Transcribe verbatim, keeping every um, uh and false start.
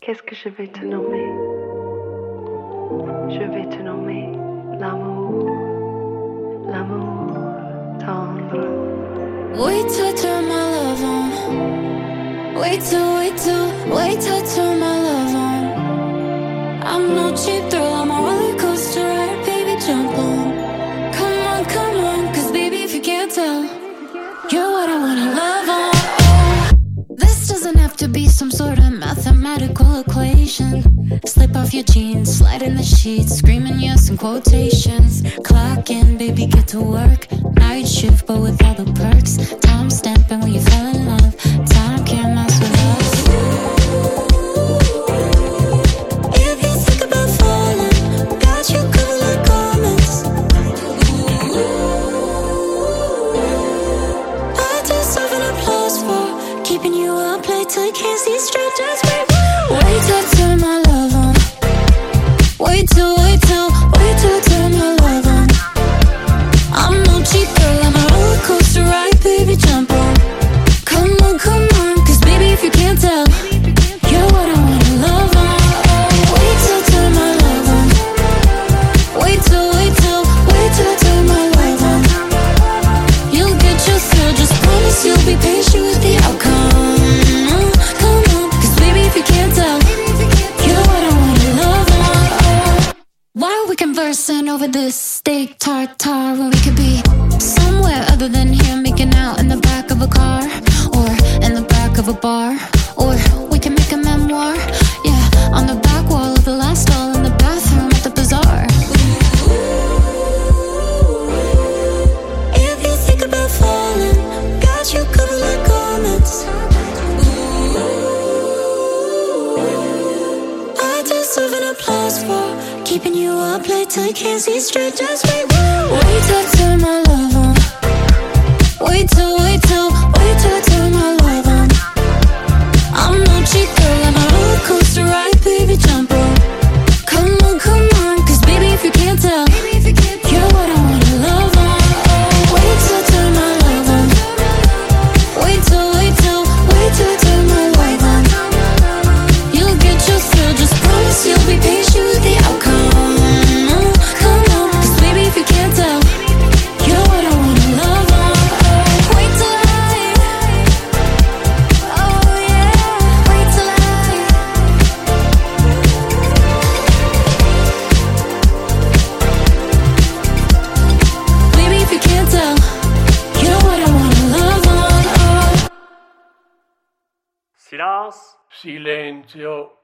Qu'est-ce que je vais te nommer? Je vais te nommer l'amour, l'amour tendre. Wait till I turn my love on. Wait till, wait till, wait till I turn my love on. I'm no cheap thrill, I'm a roller coaster ride, baby, jump on. Come on, come on, cause baby, if you can't tell, you're what I wanna love on. Oh, this doesn't have to be some sort of mathematical equation. Slip off your jeans, slide in the sheets, screaming yes in quotations. Clock in, baby, get to work. Night shift, but with all the perks. Time stamping when you fell in love. Time can't mess with us. If you think about falling, got you covered like garments. I deserve an applause for keeping you up late till you can't see straight. Just wait, wait till I turn my love on. Wait till, wait till, wait till I turn my love on. I'm no cheap girl, I'm a roller coaster ride, baby, jump on. Come on, come on, cause baby, if you can't tell, you're what I wanna love on. Oh, wait till I turn my love on. Wait till, wait till, wait till I turn my love on. You'll get your thrill, just promise you'll be patient with the outcome. Come on, cause baby, if you can't tell, you're what I wanna love on. Oh, why are we conversing over this steak tartare when we could be somewhere other than here, making out in the back of a car, or in the back of a bar, or we can make a memoir, yeah, on the back wall of the last stall in the bathroom at the bazaar. If you think about falling, got you covered like garments. I deserve an applause for keeping you up late till you can't see straight. Just wait, wait till I turn my love on. Wait till, wait till, wait till I turn my love on. I'm no cheap girl, I'm a roller coaster ride, baby, jump on. Come on, come on, cause baby, if you can't tell, you're what I wanna love on. Oh, wait till I turn my love on. Wait till, wait till, wait till I turn my love on. You'll get your thrill, just promise you'll be patient with the outcome. Come on, cause baby, if you can't tell, you're what I wanna love on. Oh, wait till I, oh yeah, wait till I. Baby, if you can't tell, you're what I wanna love on. Oh. Silence. Silenzio.